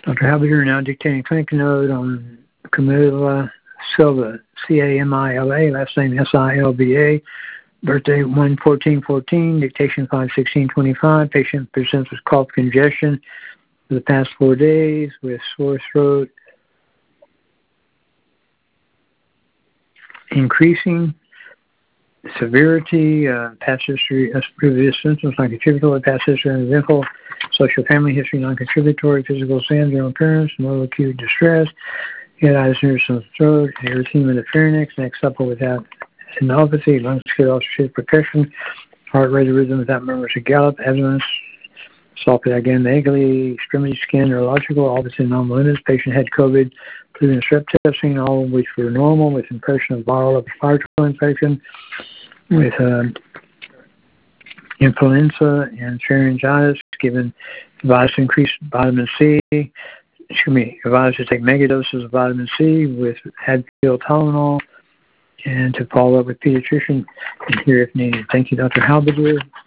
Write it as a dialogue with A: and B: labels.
A: Dr. Halberger now dictating clinic note on Camila Silva, Camila, last name Silva, birthday 1/14/14, dictation 5/16/25. Patient presents with cough congestion for the past 4 days with sore throat increasing. Severity, past history, previous symptoms, non-contributory, past history, uneventful, social family history, non-contributory, physical signs, general appearance, more acute distress, head-eyes, some throat, erythema of the pharynx, neck supple without enopathy, lungs clear, ulcerative percussion, heart rate rhythm without murmurs or gallop, abdomen, salpingomegaly, extremity skin, neurological, all within normal limits. Patient had COVID, flu and strep testing, all of which were normal, with impression of viral respiratory infection, with influenza and pharyngitis, given advised to increase vitamin C, advised to take megadoses of vitamin C with Advil Tylenol, and to follow up with pediatrician here if needed. Thank you, Dr. Halberger.